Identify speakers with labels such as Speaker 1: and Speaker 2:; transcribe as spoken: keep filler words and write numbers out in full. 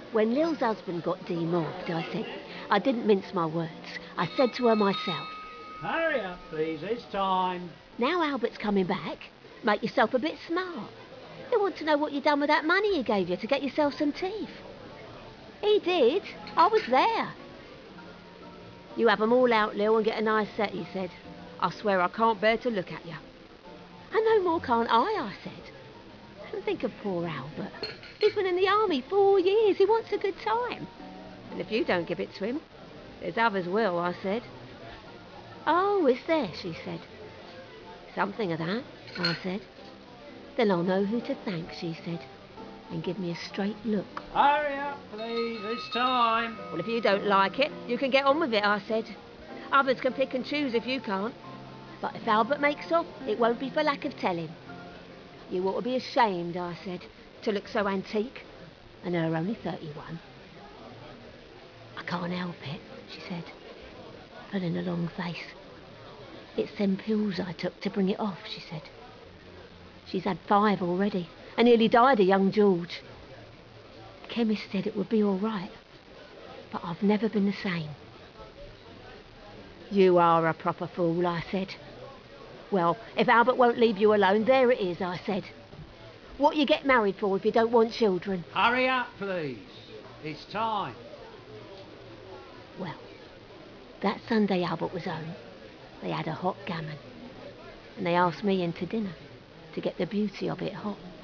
Speaker 1: When Lil's husband got demobbed, I said, I didn't mince my words. I said to her myself,
Speaker 2: Hurry up, please, it's time.
Speaker 1: now Albert's coming back, make yourself a bit smart. They want to know what you done with that money he gave you to get yourself some teeth. He did. I was there. You have 'em all out, Lil, and get a nice set, he said. I swear I can't bear to look at you. And no more can't I, I said. And think of poor Albert. He's been in the army four years. He wants a good time. And if you don't give it to him, there's others will, I said. Oh, is there, she said. Something of that, I said. Then I'll know who to thank, she said, and give me a straight look.
Speaker 2: Hurry up, please, it's time.
Speaker 1: Well, if you don't like it, you can get on with it, I said. Others can pick and choose if you can't. But if Albert makes off, it won't be for lack of telling. You ought to be ashamed, I said, to look so antique. And her only thirty-one. I can't help it, she said, pulling a long face. It's them pills I took to bring it off, she said. She's had five already, and nearly died of young George. The chemist said it would be all right, but I've never been the same. You are a proper fool, I said. Well, if Albert won't leave you alone, there it is, I said. What you get married for if you don't want children?
Speaker 2: Hurry up, please, it's time.
Speaker 1: Well, that Sunday Albert was home, they had a hot gammon, and they asked me in to dinner to get the beauty of it hot.